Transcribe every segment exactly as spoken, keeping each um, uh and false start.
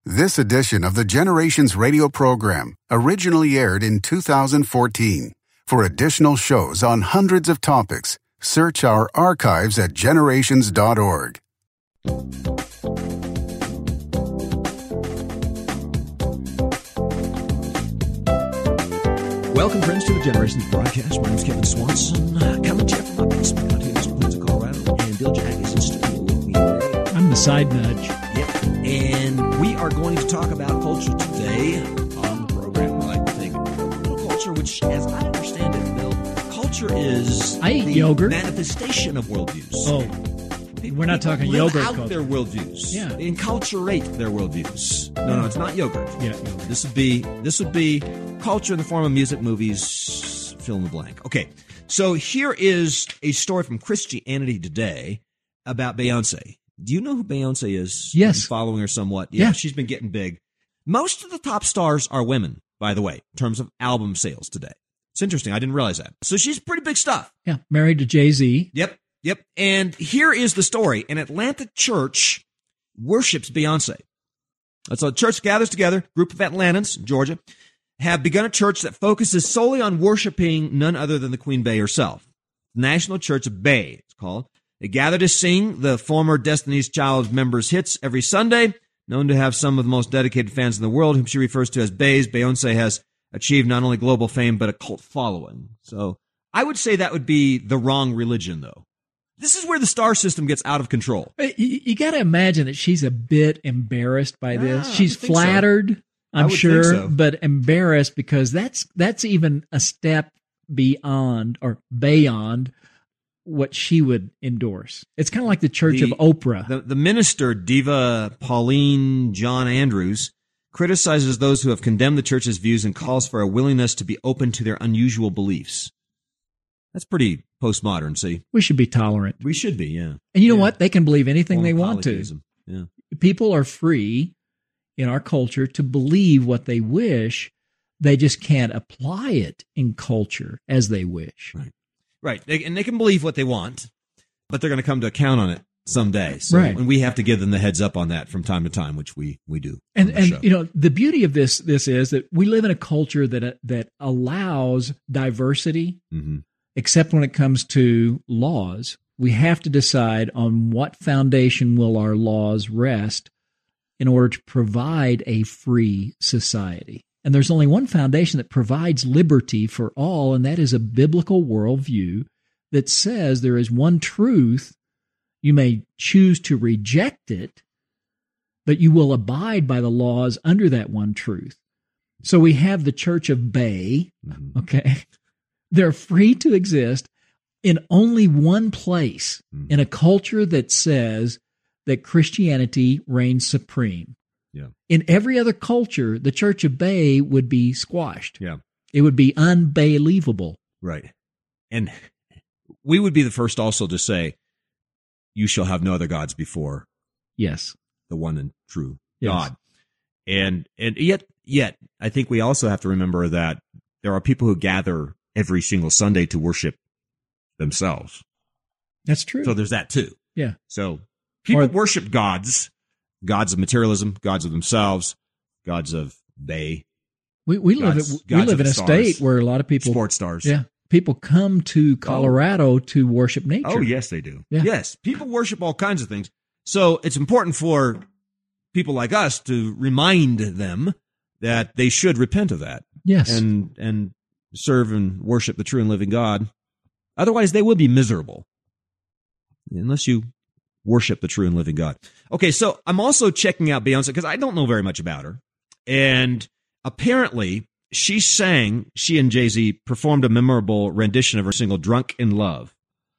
This edition of the Generations radio program originally aired in two thousand fourteen. For additional shows on hundreds of topics, search our archives at generations dot org. Welcome, friends, to the Generations broadcast. My name is Kevin Swanson, uh, coming to you from my basement out here in Springs, Colorado, and Bill Jack is in studio with me today. I'm the side nudge. Yep, and we are going to talk about culture today on the program. I like to think culture, which, as I understand it, Bill, culture is I eat the yogurt. manifestation of worldviews. Oh, People, we're not people talking live yogurt out culture. their worldviews. Yeah. They enculturate their worldviews. No, no, it's not yogurt. Yeah. This would be this would be culture in the form of music, movies, fill in the blank. Okay, so here is a story from Christianity Today about Beyonce. Do you know who Beyonce is? Yes. I'm following her somewhat. Yeah. She's been getting big. Most of the top stars are women, by the way, in terms of album sales today. It's interesting. I didn't realize that. So she's pretty big stuff. Yeah, married to Jay-Z. Yep, yep. And here is the story. An Atlanta church worships Beyonce. So a church gathers together, group of Atlantans, Georgia, have begun a church that focuses solely on worshiping none other than the Queen Bey herself. National Church of Bey, it's called. They gather to sing the former Destiny's Child members' hits every Sunday. Known to have some of the most dedicated fans in the world, whom she refers to as Beys, Beyonce has achieved not only global fame, but a cult following. So I would say that would be the wrong religion, though. This is where the star system gets out of control. You, you got to imagine that she's a bit embarrassed by this. Ah, I she's would think so. flattered, I I'm would sure, think so. but embarrassed because that's that's even a step beyond or beyond what she would endorse. It's kind of like the Church The- of Oprah. The, the minister, Diva Pauline John Andrews, criticizes those who have condemned the church's views and calls for a willingness to be open to their unusual beliefs. That's pretty postmodern, see? we should be tolerant. We should be, yeah. And you know Yeah. what? They can believe anything Form they of want to. polytheism. Yeah. People are free in our culture to believe what they wish. They just can't apply it in culture as they wish. Right. Right. They, and they can believe what they want, but they're going to come to account on it someday. So, Right. And we have to give them the heads up on that from time to time, which we, we do. And on the and show. you know, the beauty of this this is that we live in a culture that uh, that allows diversity, Mhm. except when it comes to laws. We have to decide on what foundation will our laws rest in order to provide a free society. And there's only one foundation that provides liberty for all, and that is a biblical worldview that says there is one truth. You may choose to reject it, but you will abide by the laws under that one truth. So we have the Church of Bey, Mhm. okay? They're free to exist in only one place, Mhm. in a culture that says that Christianity reigns supreme. Yeah. In every other culture, the Church of Bey would be squashed. Yeah. It would be unbelievable. Right. And we would be the first also to say, you shall have no other gods before Yes. the one and true Yes. God. And and yet yet I think we also have to remember that there are people who gather every single Sunday to worship themselves. That's true. So there's that too. Yeah. So people Or- worship gods, gods of materialism, gods of themselves, gods of they, We we live God's- we God's live of in a the state stars. where a lot of people sports stars. yeah, people come to Colorado to worship nature. Oh, yes, they do. Yeah. Yes. People worship all kinds of things. So it's important for people like us to remind them that they should repent of that Yes. and and serve and worship the true and living God. Otherwise, they will be miserable unless you worship the true and living God. Okay, so I'm also checking out Beyonce because I don't know very much about her. And apparently, she sang, she and Jay-Z performed a memorable rendition of her single Drunk in Love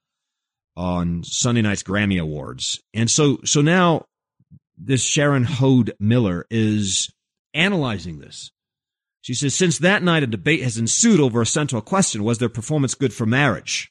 on Sunday night's Grammy Awards. And so so now this Sharon Hode Miller is analyzing this. She says, since that night, a debate has ensued over a central question. Was their performance good for marriage?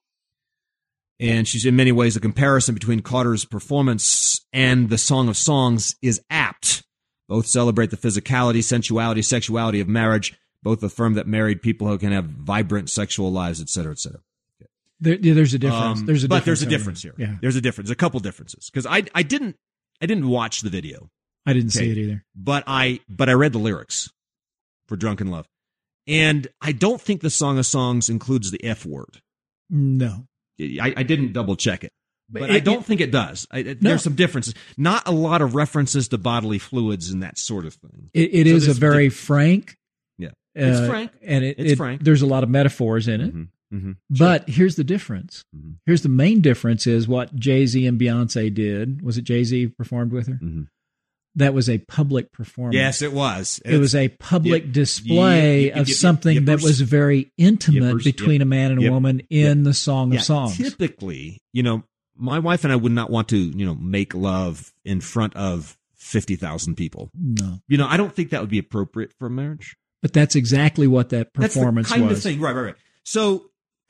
And she's in many ways, a comparison between Carter's performance and the Song of Songs is apt. Both celebrate the physicality, sensuality, sexuality of marriage. Both affirm that married people who can have vibrant sexual lives, et cetera, et cetera. There, yeah, there's a difference. Um, there's a but difference there's a over difference there. here. Yeah. There's a difference. A couple differences because I I didn't I didn't watch the video. I didn't Okay. see it either. But I but I read the lyrics for Drunken Love. And I don't think the Song of Songs includes the F word. No. I, I didn't double check it. But It- I don't it- think it does. I, it- No. There's some differences. Not a lot of references to bodily fluids and that sort of thing. It, it So is a there's very frank. Yeah. It's uh, frank. And it, It's it- frank. there's a lot of metaphors in it. Mhm. Mhm. But here's the difference. Mhm. Here's the main difference is what Jay-Z and Beyonce did. Was it Jay-Z performed with her? Mhm. That was a public performance. Yes, it was. It was a public Yep. display Yep, yep, of yep, something yep, that yippers. was very intimate Yippers, between yep, a man and a yep, woman in the Song Yeah, of Songs. Typically, you know, my wife and I would not want to, you know, make love in front of fifty thousand people. No. You know, I don't think that would be appropriate for a marriage. But that's exactly what that performance That's the kind was. of thing. Right, right, right. So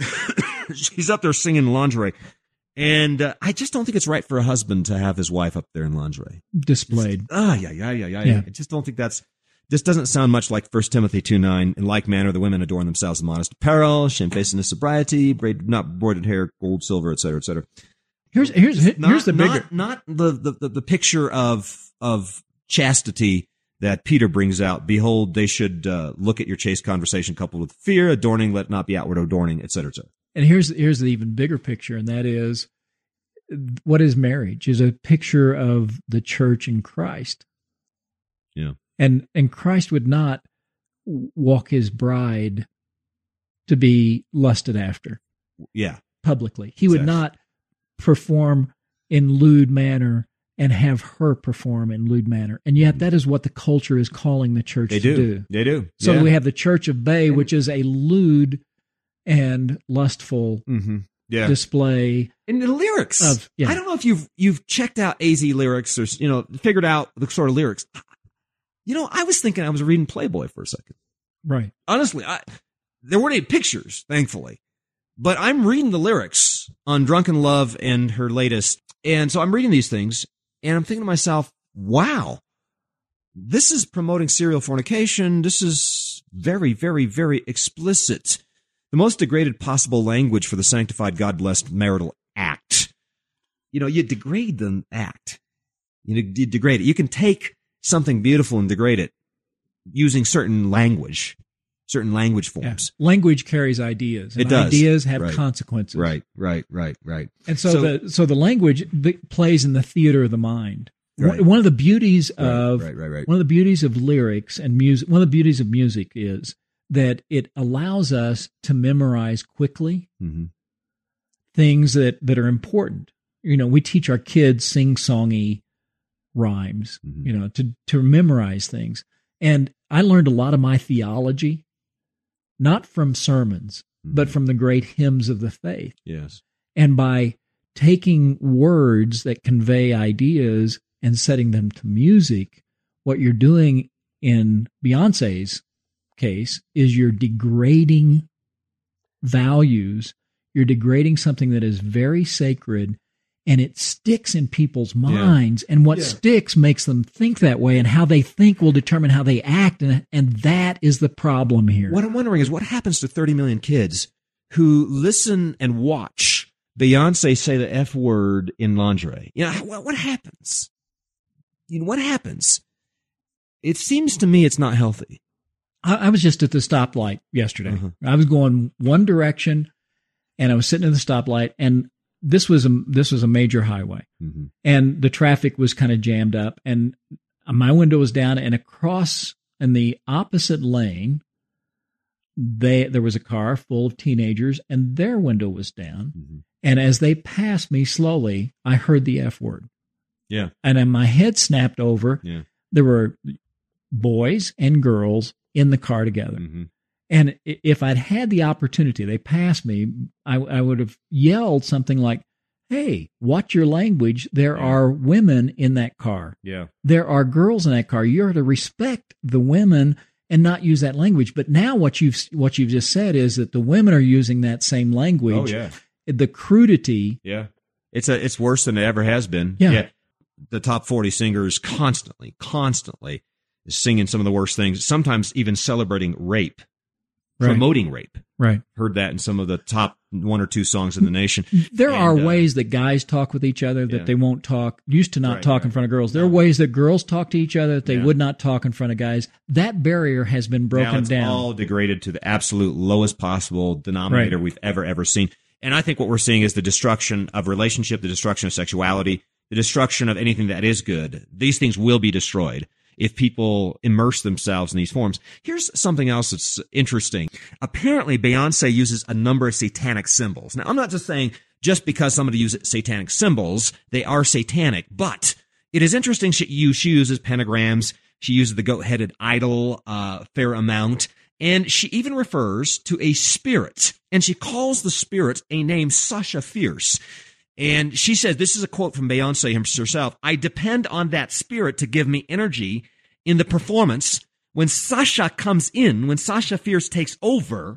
she's up there singing lingerie. And uh, I just don't think it's right for a husband to have his wife up there in lingerie. Displayed. Ah, yeah, yeah, yeah, yeah, Yeah. I just don't think that's. This doesn't sound much like First Timothy two nine. In like manner, the women adorn themselves in modest apparel, shamefacedness, sobriety, braid, not broided hair, gold, silver, et cetera, et cetera. Here's here's here's Not, the bigger. not, not the, the, the, the picture of of chastity that Peter brings out. Behold, they should uh, look at your chaste conversation coupled with fear, adorning, let not be outward adorning, et cetera, et cetera. And here's here's the even bigger picture, and that is what is marriage? Is a picture of the church in Christ. Yeah. And and Christ would not walk his bride to be lusted after Yeah. publicly. He would Exactly. not perform in lewd manner and have her perform in lewd manner. And yet that is what the culture is calling the church They to do. do. They do. So yeah. we have the Church of Bay, which is a lewd and lustful Mm-hmm. Yeah. display And the lyrics. of yeah. I don't know if you've you've checked out A Z lyrics or you know figured out the sort of lyrics. You know, I was thinking I was reading Playboy for a second. Right. Honestly, I, there weren't any pictures, thankfully, but I'm reading the lyrics on Drunken Love and her latest, and so I'm reading these things, and I'm thinking to myself, "Wow, this is promoting serial fornication. This is very, very, very explicit. The most degraded possible language for the sanctified, God-blessed marital act. You know, you degrade the act. You, you degrade it. You can take something beautiful and degrade it using certain language, certain language Yeah. forms. Language carries ideas. And It does. Ideas have Right. consequences. Right, right, right, right. And so, So- the so the language b- plays in the theater of the mind. Right. One, one of the beauties Right, of right, right, right. one of the beauties of lyrics and music. One of the beauties of music is that it allows us to memorize quickly Mm-hmm. things that that are important. You know, we teach our kids sing-songy rhymes. Mhm. You know, to to memorize things. And I learned a lot of my theology not from sermons, but from the great hymns of the faith. Yes. And by taking words that convey ideas and setting them to music, what you're doing in Beyonce's case is you're degrading values. You're degrading something that is very sacred, and it sticks in people's minds. And what Yeah. sticks makes them think that way, and how they think will determine how they act. And, and that is the problem here. What I'm wondering is what happens to thirty million kids who listen and watch Beyonce say the F word in lingerie? You know, what, what happens? You know, what happens? It seems to me it's not healthy. I, I was just at the stoplight yesterday. Uh-huh. I was going one direction, and I was sitting at the stoplight, and this was a this was a major highway, Mm-hmm. and the traffic was kind of jammed up, and my window was down, and across in the opposite lane, they there was a car full of teenagers, and their window was down, Mm-hmm. and as they passed me slowly, I heard the F word, Yeah. and then my head snapped over. Yeah. There were boys and girls in the car together. Mm-hmm. And i- if I'd had the opportunity, they passed me, I, I would have yelled something like, "Hey, watch your language. There Yeah. are women in that car. Yeah. There are girls in that car. You're to respect the women and not use that language." But now what you've what you've just said is that the women are using that same language. Oh yeah. The crudity. Yeah. It's a it's worse than it ever has been. Yeah. The top forty singers constantly, constantly is singing some of the worst things, sometimes even celebrating rape. Right. promoting rape. Right. Heard that in some of the top one or two songs in the nation. There And, are uh, ways that guys talk with each other that yeah. they won't talk, used to not Right, talk right. in front of girls. There No. are ways that girls talk to each other that they Yeah. would not talk in front of guys. That barrier has been broken now it's down. all degraded to the absolute lowest possible denominator Right. we've ever, ever seen. And I think what we're seeing is the destruction of relationship, the destruction of sexuality, the destruction of anything that is good. These things will be destroyed if people immerse themselves in these forms. Here's something else that's interesting. Apparently, Beyonce uses a number of satanic symbols. Now, I'm not just saying just because somebody uses satanic symbols, they are satanic, but it is interesting she, you, she uses pentagrams. She uses the goat-headed idol a fair amount. And she even refers to a spirit, and she calls the spirit a name, Sasha Fierce. And she says, this is a quote from Beyonce herself, I depend on that spirit to give me energy in the performance. When Sasha comes in, when Sasha Fierce takes over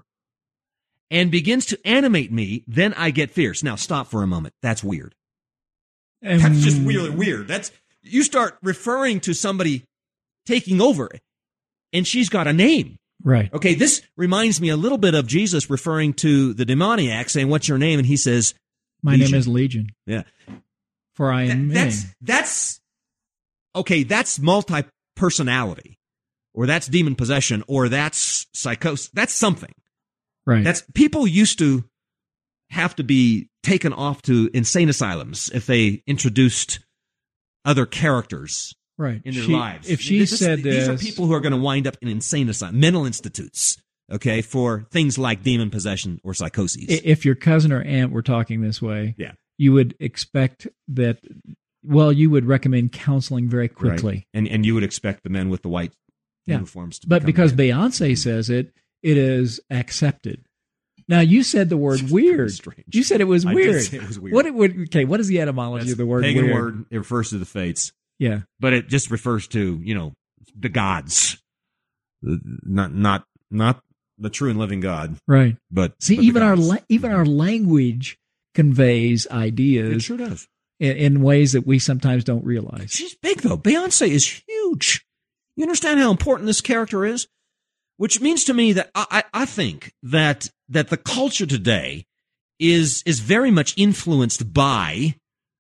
and begins to animate me, then I get fierce. Now, stop for a moment. That's weird. And That's just really weird. That's, you start referring to somebody taking over, and she's got a name. Right. Okay, this reminds me a little bit of Jesus referring to the demoniac, saying, what's your name? And he says, My Legion. name is Legion. Yeah. For I am That- many. that's, that's, okay, that's multi-personality, or that's demon possession, or that's psychosis. That's something. Right. That's, people used to have to be taken off to insane asylums if they introduced other characters right. in their She- lives. If she This- said these this, are people who are going to wind up in insane asylums, mental institutes, okay, for things like demon possession or psychoses. i- if your cousin or aunt were talking this way, Yeah. you would expect that, well, you would recommend counseling very quickly. Right. And and you would expect the men with the white Yeah. uniforms to But become because men. Beyonce says it, it is accepted. Now, you said the word It's weird. very strange. You said it was I did weird. say it was weird. What it would okay? What is the etymology That's of the word pagan weird? word, it refers to the fates, Yeah, but it just refers to, you know, the gods. The- Not not not the true and living God, right. but See, but the even our gods. la- even our language conveys It ideas sure does. in, in ways that we sometimes don't realize. She's big, though. Beyonce is huge. You understand how important this character is? Which means to me that I, I I think that that the culture today is is very much influenced by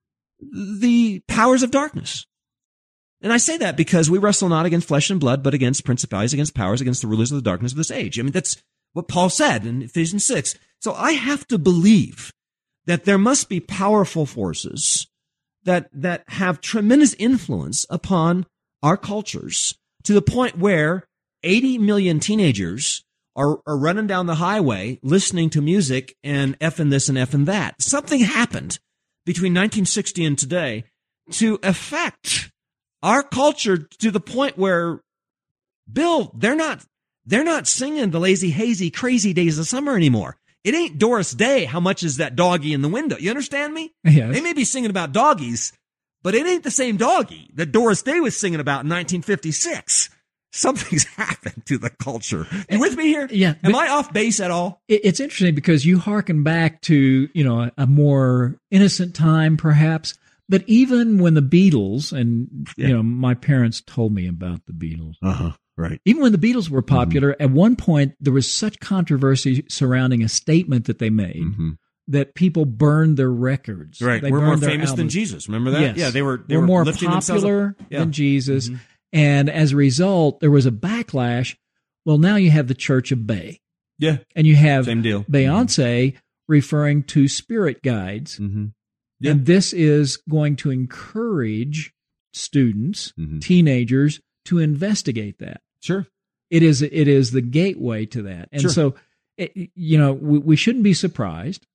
the powers of darkness. And I say that because we wrestle not against flesh and blood, but against principalities, against powers, against the rulers of the darkness of this age. I mean, that's what Paul said in Ephesians six. So I have to believe that there must be powerful forces that that have tremendous influence upon our cultures to the point where eighty million teenagers are, are running down the highway listening to music and effing this and effing that. Something happened between nineteen sixty and today to affect our culture to the point where, Bill, they're not they're not singing the lazy, hazy, crazy days of summer anymore. It ain't Doris Day. How much is that doggy in the window? You understand me? Yes. They may be singing about doggies, but it ain't the same doggy that Doris Day was singing about in nineteen fifty-six. Something's happened to the culture. You with me here? Yeah, Am but- I off base at all? It- It's interesting because you hearken back to, you know, a, a more innocent time, perhaps. But even when the Beatles, and, Yeah. you know, my parents told me about the Beatles. Uh-huh. Right. Even when the Beatles were popular, at one point there was such controversy surrounding a statement that they made Mm-hmm. that people burned their records. Right. They We're more burned their famous than albums. Jesus. Remember that? Yes. Yeah, they were they were were more lifting themselves up. popular Yeah. than Jesus. Mhm. And as a result, there was a backlash. Well, now you have the Church of Bay. Yeah. And you have Same deal. Beyonce referring to spirit guides. Mm-hmm. Yeah. And this is going to encourage students, Mhm. teenagers, to investigate that. Sure. It is it is the gateway to that. And Sure. so, it, you know, we, we shouldn't be surprised,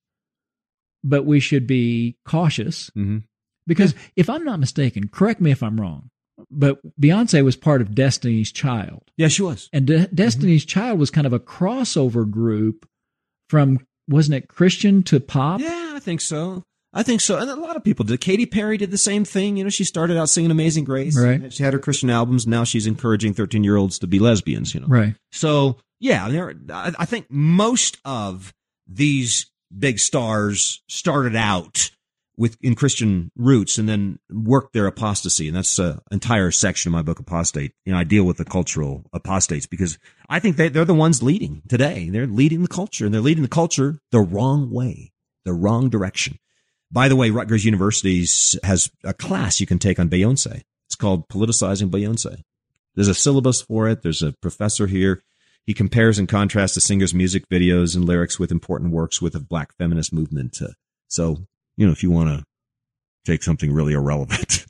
but we should be cautious Mm-hmm. because if I'm not mistaken, correct me if I'm wrong, but Beyonce was part of Destiny's Child. Yeah, she was. And De- Destiny's Child was kind of a crossover group from, wasn't it Christian to pop? Yeah, I think so. I think so. And a lot of people did. Katy Perry did the same thing. You know, she started out singing Amazing Grace. Right. She had her Christian albums. Now she's encouraging thirteen-year-olds to be lesbians, you know. Right. So, yeah, there, I I think most of these big stars started out with in Christian roots and then work their apostasy. And that's an entire section of my book, Apostate. You know, I deal with the cultural apostates because I think they, they're the ones leading today. They're leading the culture, and they're leading the culture the wrong way, the wrong direction. By the way, Rutgers University has a class you can take on Beyonce. It's called Politicizing Beyonce. There's a syllabus for it. There's a professor here. He compares and contrasts the singer's music videos and lyrics with important works with the Black feminist movement. Uh, so, you know, if you want to take something really irrelevant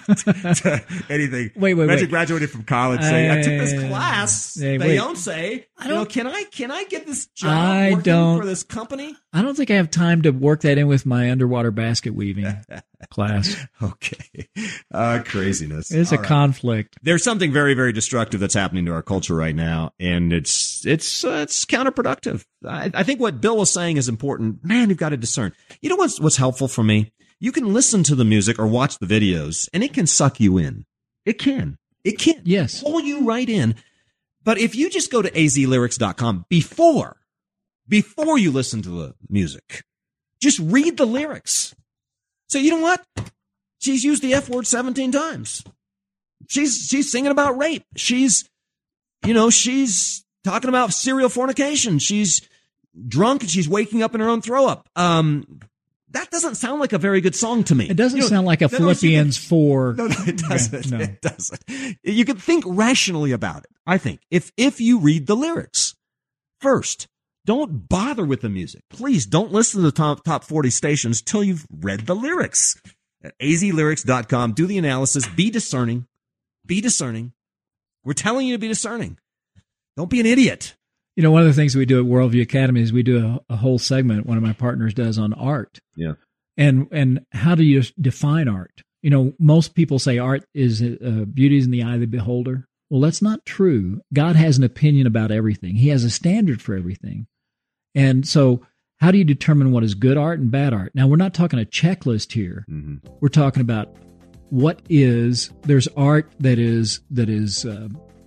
to anything. Wait, wait, Imagine wait. graduated from college saying, I, I took this I- class, Hey, wait. Beyonce. I You know, don't- can I can I get this job I working don't- for this company? I don't think I have time to work that in with my underwater basket weaving class. Okay. Uh, craziness. It's All a right. conflict. There's something very, very destructive that's happening to our culture right now, and it's it's uh, it's counterproductive. I, I think what Bill was saying is important. Man, you've got to discern. You know what's what's helpful for me? You can listen to the music or watch the videos, and it can suck you in. It can. It can. Yes. Pull you right in. But if you just go to a z lyrics dot com before, before you listen to the music, just read the lyrics. So you know what? She's used the F word seventeen times. She's, she's singing about rape. She's, you know, she's talking about serial fornication. She's drunk and she's waking up in her own throw up. Um, that doesn't sound like a very good song to me. It doesn't You know, sound like a no, no, you Philippians can- four. No, no, it doesn't. No. It doesn't. You can think rationally about it. I think if, if you read the lyrics first, don't bother with the music. Please don't listen to the top, top forty stations till you've read the lyrics. At a z lyrics dot com, do the analysis, be discerning, be discerning. We're telling you to be discerning. Don't be an idiot. You know, one of the things we do at Worldview Academy is we do a, a whole segment, one of my partners does, on art. Yeah. And and how do you define art? You know, most people say art is uh, beauty is in the eye of the beholder. Well, that's not true. God has an opinion about everything. He has a standard for everything. And so how do you determine what is good art and bad art? Now, we're not talking a checklist here. Mm-hmm. We're talking about what is, there's art that is, that is uh,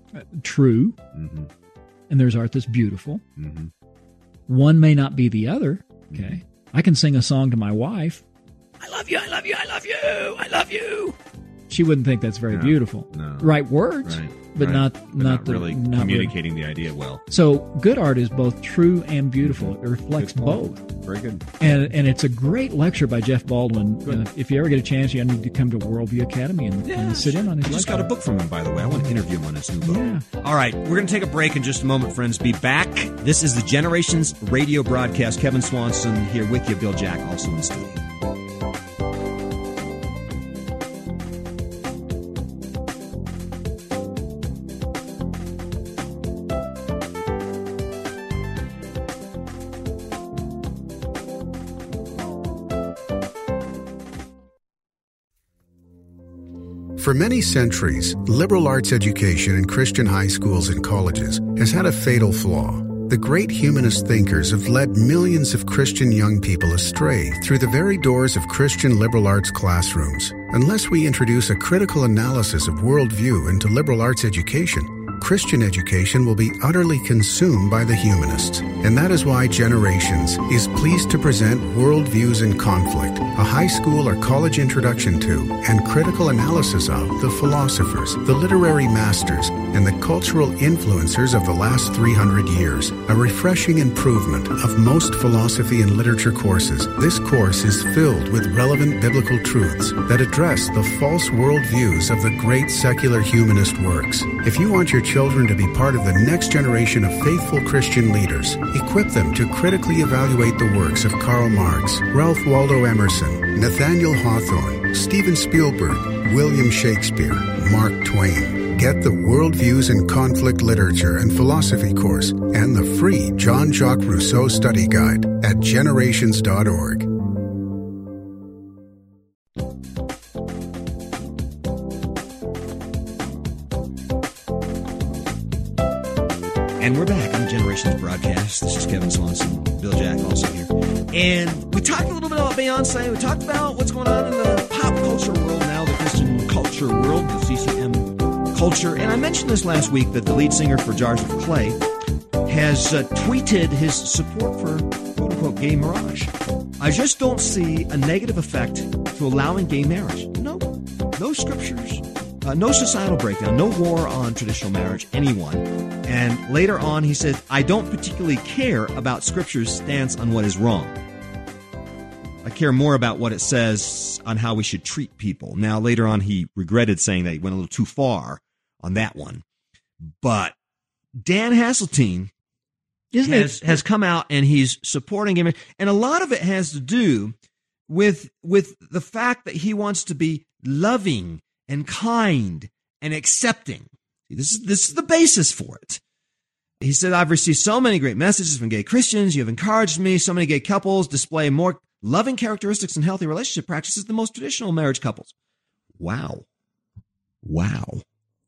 true, Mm-hmm. and there's art that's beautiful. Mm-hmm. One may not be the other. Okay. I can sing a song to my wife. I love you. I love you. I love you. I love you. She wouldn't think that's very No, beautiful. no. Right words, Right. but right. not But not, not the, really not communicating the idea well. So good art is both true and beautiful. It reflects Good point. both. Very good. And and it's a great lecture by Jeff Baldwin. Good. Uh, if you ever get a chance, you need to come to Worldview Academy and, Yeah, and sit in on his I just lecture. got a book from him, by the way. I want to interview him on his new book. Yeah. All right, we're going to take a break in just a moment, friends. Be back. This is the Generations radio broadcast. Kevin Swanson here with you. Bill Jack also in the studio. For many centuries, liberal arts education in Christian high schools and colleges has had a fatal flaw. The great humanist thinkers have led millions of Christian young people astray through the very doors of Christian liberal arts classrooms. Unless we introduce a critical analysis of worldview into liberal arts education, Christian education will be utterly consumed by the humanists. And that is why Generations is pleased to present Worldviews in Conflict, a high school or college introduction to and critical analysis of the philosophers, the literary masters, and the cultural influencers of the last three hundred years. A refreshing improvement of most philosophy and literature courses, this course is filled with relevant biblical truths that address the false worldviews of the great secular humanist works. If you want your children to be part of the next generation of faithful Christian leaders, equip them to critically evaluate the works of Karl Marx, Ralph Waldo Emerson, Nathaniel Hawthorne, Steven Spielberg, William Shakespeare, Mark Twain. Get the Worldviews in Conflict Literature and Philosophy course and the free Jean-Jacques Rousseau Study Guide at generations dot org. And we're back on the Generations broadcast. This is Kevin Swanson, Bill Jack also here. And we talked a little bit about Beyonce. We talked about what's going on in the pop culture world now, the Christian culture world, the C C M culture. And I mentioned this last week that the lead singer for Jars of Clay has uh, tweeted his support for quote-unquote gay mirage. I I just don't see a negative effect to allowing gay marriage. No, no scriptures, uh, no societal breakdown, no war on traditional marriage, anyone. And later on, he said, I don't particularly care about scripture's stance on what is wrong. I care more about what it says on how we should treat people. Now, later on, he regretted saying that he went a little too far on that one. But Dan Hasseltine Isn't has, it? has come out and he's supporting him. And a lot of it has to do with, with the fact that he wants to be loving and kind and accepting. This is, this is the basis for it. He said, I've received so many great messages from gay Christians. You have encouraged me. So many gay couples display more loving characteristics and healthy relationship practices than most traditional marriage couples. Wow. Wow.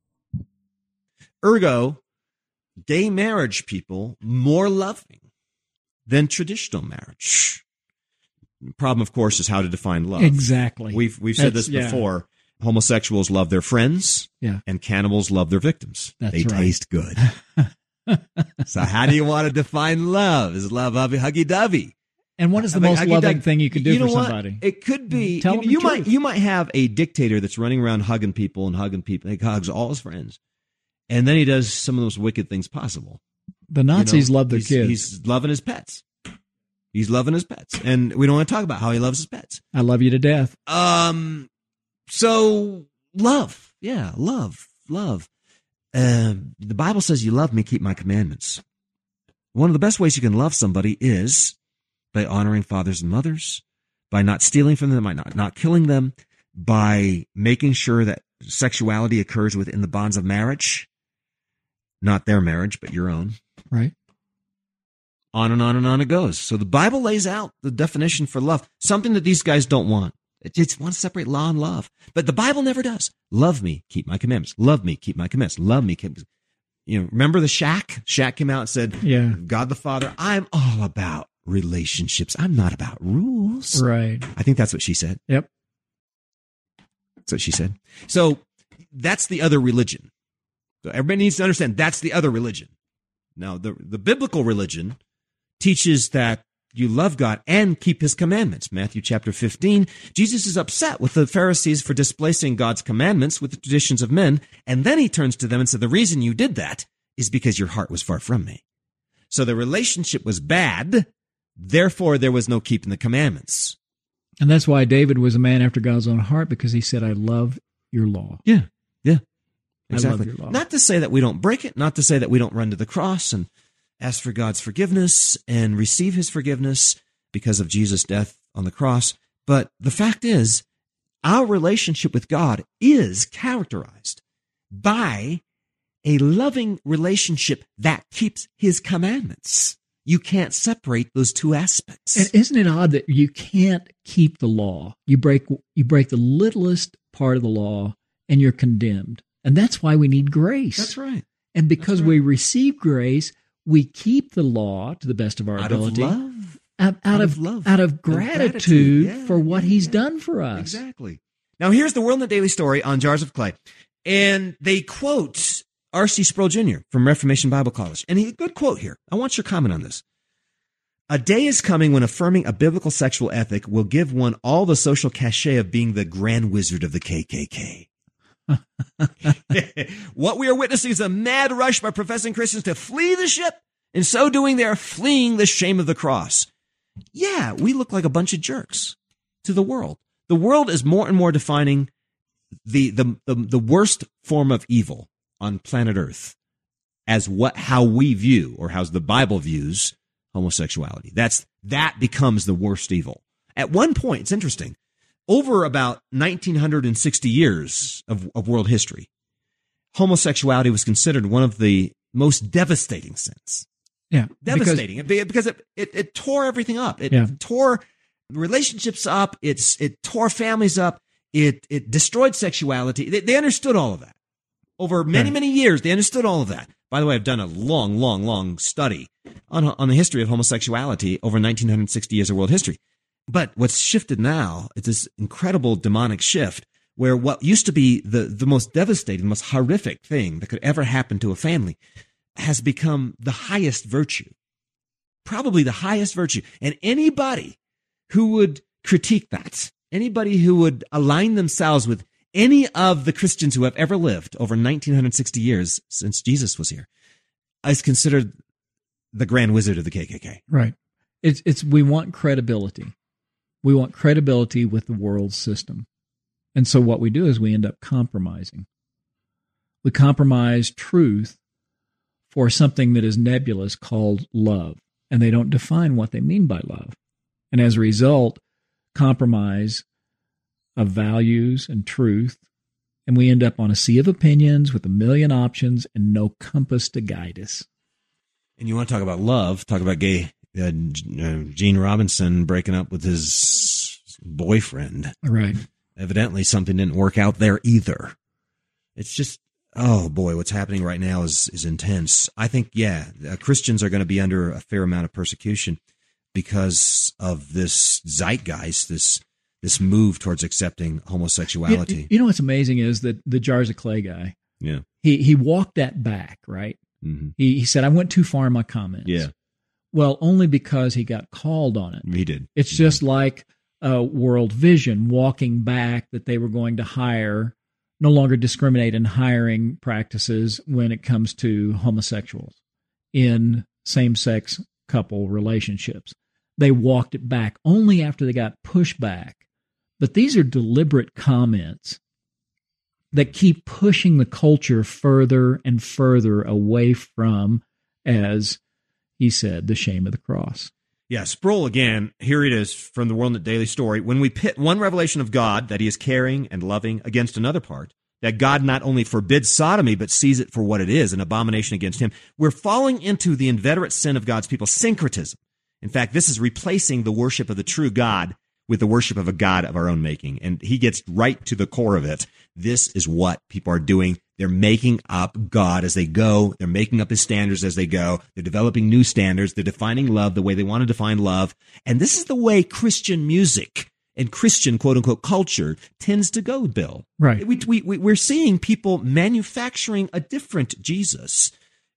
Ergo, gay marriage people more loving than traditional marriage. The problem, of course, is how to define love. Exactly. We've we've said That's- this yeah. before. Homosexuals love their friends, Yeah. and cannibals love their victims. That's they right. taste good. So how do you want to define love? Is love huggy-dovey? And what is the I mean, most I- loving I- thing you can do you know for what? somebody? It could be. Tell you, them the you might truth. you might have a dictator that's running around hugging people and hugging people. He hugs all his friends, and then he does some of the most wicked things possible. The You know, Nazis love their he's, kids. He's loving his pets. He's loving his pets, and we don't want to talk about how he loves his pets. I love you to death. Um, so love, yeah, love, love. Um, the Bible says, "You love me, keep my commandments." One of the best ways you can love somebody is by honoring fathers and mothers, by not stealing from them, by not, not killing them, by making sure that sexuality occurs within the bonds of marriage, not their marriage, but your own. Right. On and on and on it goes. So the Bible lays out the definition for love, something that these guys don't want. It just wants to separate law and love. But the Bible never does. Love me, keep my commandments. Love me, keep my commandments. Love me, keep. You know, remember the Shaq? Shaq came out and said, Yeah. God the Father, I'm all about relationships. I'm not about rules. Right. I think that's what she said. Yep. That's what she said. So that's the other religion. So everybody needs to understand that's the other religion. Now, the, the biblical religion teaches that you love God and keep his commandments. Matthew chapter fifteen, Jesus is upset with the Pharisees for displacing God's commandments with the traditions of men. And then he turns to them and said, the reason you did that is because your heart was far from me. So the relationship was bad. Therefore, there was no keeping the commandments. And that's why David was a man after God's own heart, because he said, I love your law. Yeah. Yeah. I love Exactly. your law. Not to say that we don't break it, not to say that we don't run to the cross and ask for God's forgiveness and receive his forgiveness because of Jesus' death on the cross. But the fact is, our relationship with God is characterized by a loving relationship that keeps his commandments. You can't separate those two aspects. And isn't it odd that you can't keep the law? You break you break the littlest part of the law and you're condemned. And that's why we need grace. That's right. And because That's right. we receive grace, we keep the law to the best of our Out ability. of love. Out, out Out of, of love. out of Of gratitude, gratitude. Yeah, for what yeah, he's yeah. done for us. Exactly. Now, here's the World in the Daily Story on Jars of Clay. And they quote R C Sproul Junior from Reformation Bible College. And he, good quote here. I want your comment on this. A day is coming when affirming a biblical sexual ethic will give one all the social cachet of being the grand wizard of the K K K. What we are witnessing is a mad rush by professing Christians to flee the ship. In so doing, they are fleeing the shame of the cross. Yeah, we look like a bunch of jerks to the world. The world is more and more defining the, the, the, the worst form of evil on planet Earth as what, how we view, or how the Bible views homosexuality. That's, that becomes the worst evil. At one point, it's interesting, over about nineteen sixty years of, of world history, homosexuality was considered one of the most devastating sins. Yeah. Devastating because, because it, it, it tore everything up. It Yeah. tore relationships up. It's, it tore families up. It, it destroyed sexuality. They, they understood all of that. Over many, Right. many years, they understood all of that. By the way, I've done a long, long, long study on, on the history of homosexuality over nineteen sixty years of world history. But what's shifted now is this incredible demonic shift where what used to be the, the most devastating, the most horrific thing that could ever happen to a family has become the highest virtue, probably the highest virtue. And anybody who would critique that, anybody who would align themselves with any of the Christians who have ever lived over nineteen sixty years since Jesus was here, is considered the grand wizard of the K K K. Right. It's it's we want credibility. We want credibility with the world system. And so what we do is we end up compromising. We compromise truth for something that is nebulous called love. And they don't define what they mean by love. And as a result, compromise of values and truth. And we end up on a sea of opinions with a million options and no compass to guide us. And you want to talk about love, talk about gay uh, Gene Robinson breaking up with his boyfriend. Right. Evidently something didn't work out there either. It's just, oh boy, what's happening right now is, is intense. I think, yeah, uh, Christians are going to be under a fair amount of persecution because of this zeitgeist, this this move towards accepting homosexuality. You, you know what's amazing is that the Jars of Clay guy, yeah, he he walked that back, right? Mm-hmm. He, he said, I went too far in my comments. Yeah. Well, only because he got called on it. He did. It's he just did. like uh, World Vision walking back that they were going to hire, no longer discriminate in hiring practices when it comes to homosexuals in same-sex couple relationships. They walked it back only after they got pushback. But these are deliberate comments that keep pushing the culture further and further away from, as he said, the shame of the cross. Yeah, Sproul again, here it is from the WorldNet Daily Story. When we pit one revelation of God, that he is caring and loving, against another part, that God not only forbids sodomy, but sees it for what it is, an abomination against him, we're falling into the inveterate sin of God's people, syncretism. In fact, this is replacing the worship of the true God with the worship of a God of our own making. And he gets right to the core of it. This is what people are doing. They're making up God as they go. They're making up his standards as they go. They're developing new standards. They're defining love the way they want to define love. And this is the way Christian music and Christian quote-unquote culture tends to go, Bill. Right. We, we, we, we're seeing people manufacturing a different Jesus.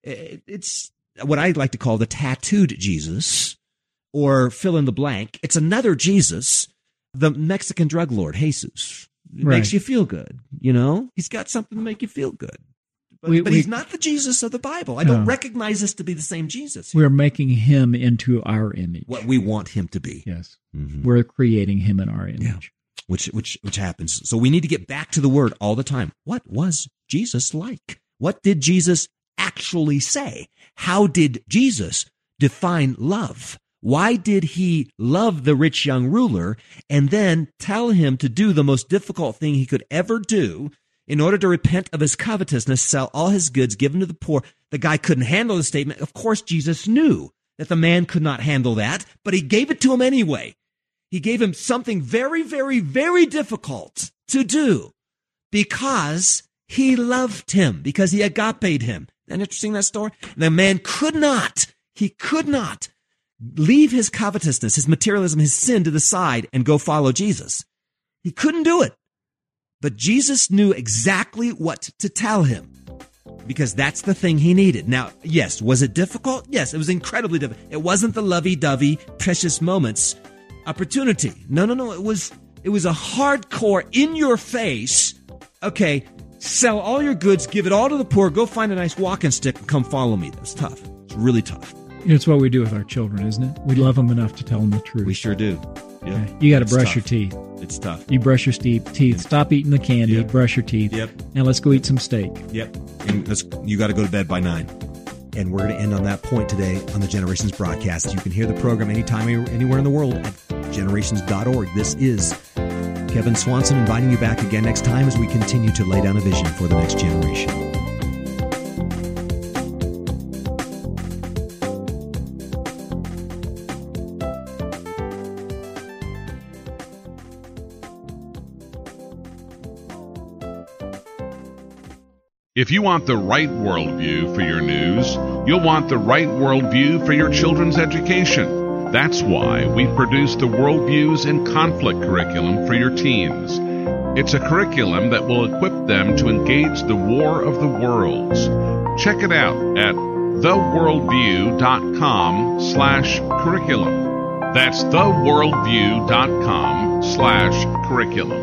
It's what I like to call the tattooed Jesus, or fill in the blank. It's another Jesus, the Mexican drug lord, Jesus. It Right. makes you feel good, you know? He's got something to make you feel good. But, We- but we- he's not the Jesus of the Bible. I don't No. recognize this to be the same Jesus. We're making him into our image. What we want him to be. Yes. Mhm. We're creating him in our image. Yeah. Which, which, which happens. So we need to get back to the word all the time. What was Jesus like? What did Jesus actually say? How did Jesus define love? Why did he love the rich young ruler and then tell him to do the most difficult thing he could ever do in order to repent of his covetousness, sell all his goods, give them to the poor? The guy couldn't handle the statement. Of course, Jesus knew that the man could not handle that, but he gave it to him anyway. He gave him something very, very, very difficult to do because he loved him, because he agaped him. Isn't that interesting, that story? The man could not, he could not leave his covetousness, his materialism, his sin to the side and go follow Jesus. He couldn't do it. But Jesus knew exactly what to tell him because that's the thing he needed. Now, yes, was it difficult? Yes, it was incredibly difficult. It wasn't the lovey-dovey, precious moments opportunity. No, no, no. It was, it was a hardcore, in-your-face, okay, sell all your goods, give it all to the poor, go find a nice walking stick and come follow me. That's tough. It's really tough. It's what we do with our children, isn't it? We love them enough to tell them the truth. We sure do. Yeah. Okay. You got to It's brush tough. your teeth. It's tough. You brush your ste- teeth. Stop eating the candy. Yep. Brush your teeth. Yep. Now let's go eat some steak. Yep. And let's, you got to go to bed by nine. And we're going to end on that point today on the Generations broadcast. You can hear the program anytime, anywhere in the world at generations dot org. This is Kevin Swanson inviting you back again next time as we continue to lay down a vision for the next generation. If you want the right worldview for your news, you'll want the right worldview for your children's education. That's why we've produced the Worldviews in Conflict curriculum for your teens. It's a curriculum that will equip them to engage the war of the worlds. Check it out at the worldview dot com slash curriculum. That's the worldview dot com slash curriculum.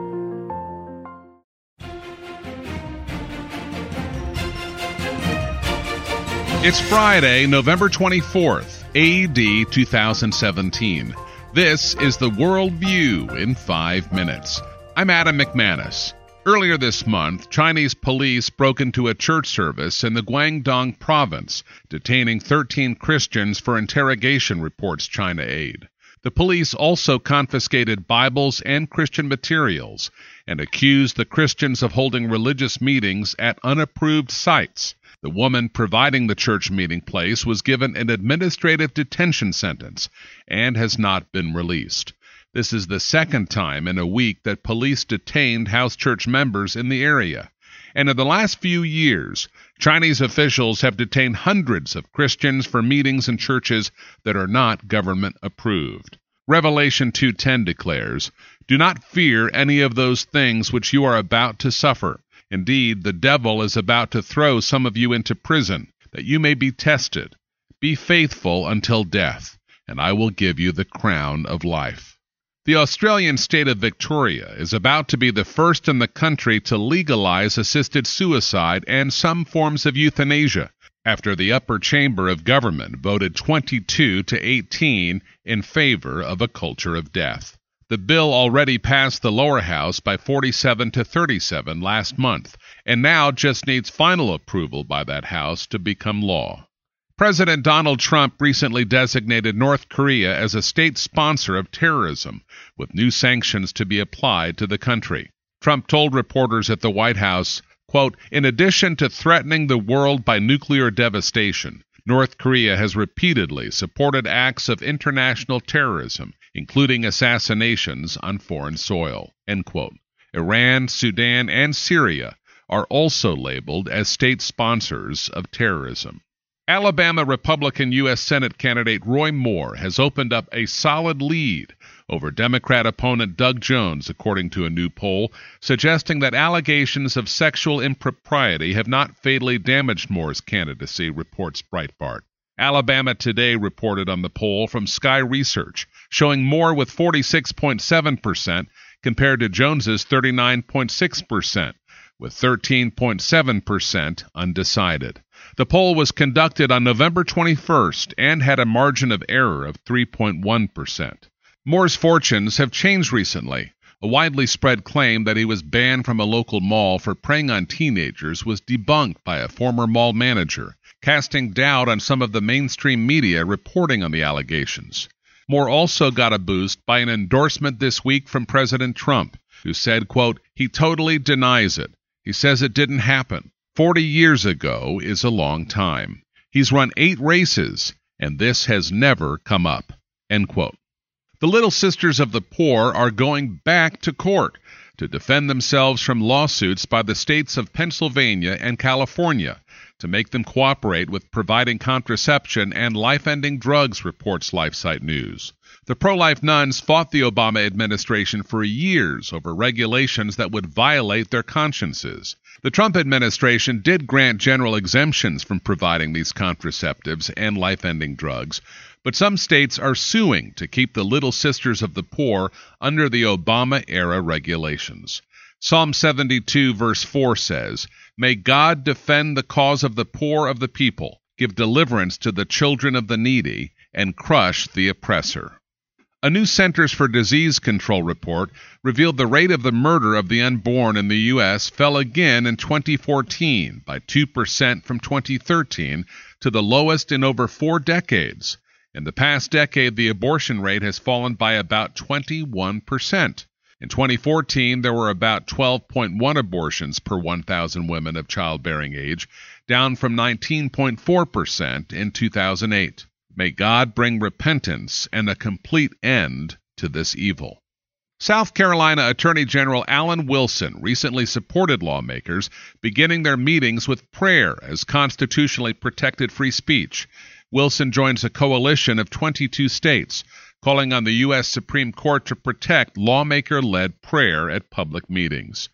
It's Friday, November twenty-fourth, A D two thousand seventeen. This is the Worldview in five minutes. I'm Adam McManus. Earlier this month, Chinese police broke into a church service in the Guangdong province, detaining thirteen Christians for interrogation, reports China Aid. The police also confiscated Bibles and Christian materials and accused the Christians of holding religious meetings at unapproved sites. The woman providing the church meeting place was given an administrative detention sentence and has not been released. This is the second time in a week that police detained house church members in the area. And in the last few years, Chinese officials have detained hundreds of Christians for meetings in churches that are not government approved. Revelation two ten declares, "Do not fear any of those things which you are about to suffer. Indeed, the devil is about to throw some of you into prison, that you may be tested. Be faithful until death, and I will give you the crown of life." The Australian state of Victoria is about to be the first in the country to legalize assisted suicide and some forms of euthanasia, after the upper chamber of government voted twenty-two to eighteen in favor of a culture of death. The bill already passed the lower house by forty-seven to thirty-seven last month, and now just needs final approval by that house to become law. President Donald Trump recently designated North Korea as a state sponsor of terrorism, with new sanctions to be applied to the country. Trump told reporters at the White House, quote, "In addition to threatening the world by nuclear devastation, North Korea has repeatedly supported acts of international terrorism, including assassinations on foreign soil," end quote. Iran, Sudan, and Syria are also labeled as state sponsors of terrorism. Alabama Republican U S Senate candidate Roy Moore has opened up a solid lead over Democrat opponent Doug Jones, according to a new poll, suggesting that allegations of sexual impropriety have not fatally damaged Moore's candidacy, reports Breitbart. Alabama Today reported on the poll from Sky Research, showing Moore with forty-six point seven percent compared to Jones's thirty-nine point six percent, with thirteen point seven percent undecided. The poll was conducted on November twenty-first and had a margin of error of three point one percent. Moore's fortunes have changed recently. A widely spread claim that he was banned from a local mall for preying on teenagers was debunked by a former mall manager, casting doubt on some of the mainstream media reporting on the allegations. Moore also got a boost by an endorsement this week from President Trump, who said, quote, "He totally denies it. He says it didn't happen. Forty years ago is a long time. He's run eight races, and this has never come up," end quote. The Little Sisters of the Poor are going back to court to defend themselves from lawsuits by the states of Pennsylvania and California to make them cooperate with providing contraception and life-ending drugs, reports LifeSite News. The pro-life nuns fought the Obama administration for years over regulations that would violate their consciences. The Trump administration did grant general exemptions from providing these contraceptives and life-ending drugs, but some states are suing to keep the Little Sisters of the Poor under the Obama-era regulations. Psalm seventy-two verse four says, "May God defend the cause of the poor of the people, give deliverance to the children of the needy, and crush the oppressor." A new Centers for Disease Control report revealed the rate of the murder of the unborn in the U S fell again in twenty fourteen by two percent from twenty thirteen to the lowest in over four decades. In the past decade, the abortion rate has fallen by about twenty-one percent. In twenty fourteen, there were about twelve point one abortions per one thousand women of childbearing age, down from nineteen point four percent in two thousand eight. May God bring repentance and a complete end to this evil. South Carolina Attorney General Alan Wilson recently supported lawmakers beginning their meetings with prayer as constitutionally protected free speech. Wilson joins a coalition of twenty-two states, calling on the U S Supreme Court to protect lawmaker-led prayer at public meetings.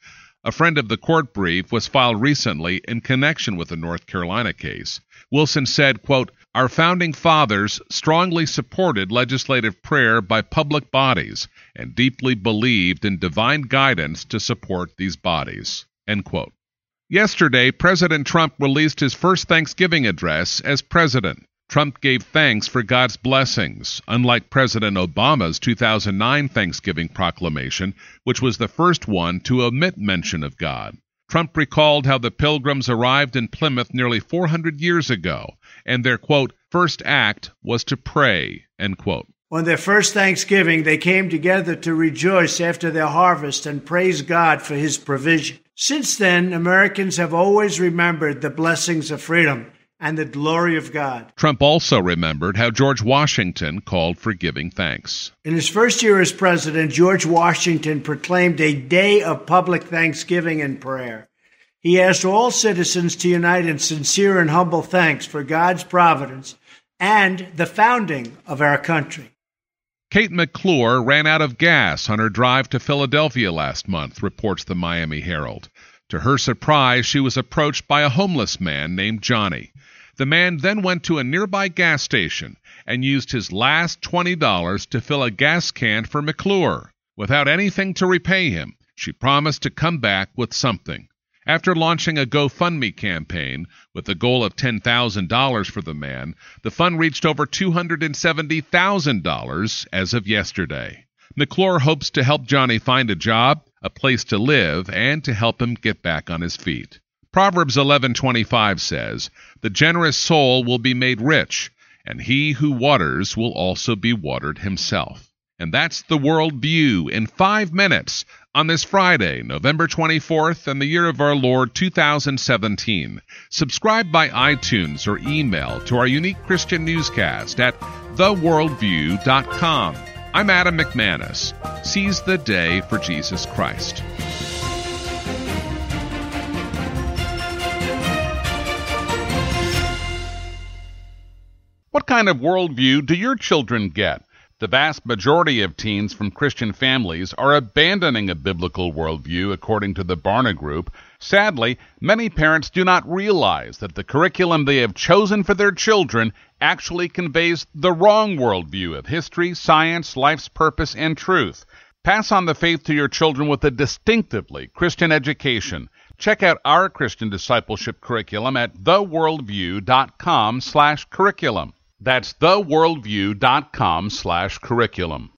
A friend of the court brief was filed recently in connection with the North Carolina case. Wilson said, quote, "Our founding fathers strongly supported legislative prayer by public bodies and deeply believed in divine guidance to support these bodies." End quote. Yesterday, President Trump released his first Thanksgiving address as president. Trump gave thanks for God's blessings, unlike President Obama's two thousand nine Thanksgiving proclamation, which was the first one to omit mention of God. Trump recalled how the Pilgrims arrived in Plymouth nearly four hundred years ago, and their, quote, "first act was to pray," end quote. On their first Thanksgiving, they came together to rejoice after their harvest and praise God for his provision. Since then, Americans have always remembered the blessings of freedom and the glory of God. Trump also remembered how George Washington called for giving thanks. In his first year as president, George Washington proclaimed a day of public thanksgiving and prayer. He asked all citizens to unite in sincere and humble thanks for God's providence and the founding of our country. Kate McClure ran out of gas on her drive to Philadelphia last month, reports the Miami Herald. To her surprise, she was approached by a homeless man named Johnny. The man then went to a nearby gas station and used his last twenty dollars to fill a gas can for McClure. Without anything to repay him, she promised to come back with something. After launching a GoFundMe campaign with the goal of ten thousand dollars for the man, the fund reached over two hundred seventy thousand dollars as of yesterday. McClure hopes to help Johnny find a job, a place to live, and to help him get back on his feet. Proverbs eleven twenty-five says, "The generous soul will be made rich, and he who waters will also be watered himself." And that's the World View in five minutes on this Friday, November twenty-fourth, in the year of our Lord two thousand seventeen. Subscribe by iTunes or email to our unique Christian newscast at the worldview dot com. I'm Adam McManus. Seize the day for Jesus Christ. What kind of worldview do your children get? The vast majority of teens from Christian families are abandoning a biblical worldview, according to the Barna Group. Sadly, many parents do not realize that the curriculum they have chosen for their children actually conveys the wrong worldview of history, science, life's purpose, and truth. Pass on the faith to your children with a distinctively Christian education. Check out our Christian discipleship curriculum at the worldview dot com slash curriculum. That's the worldview dot com slash curriculum.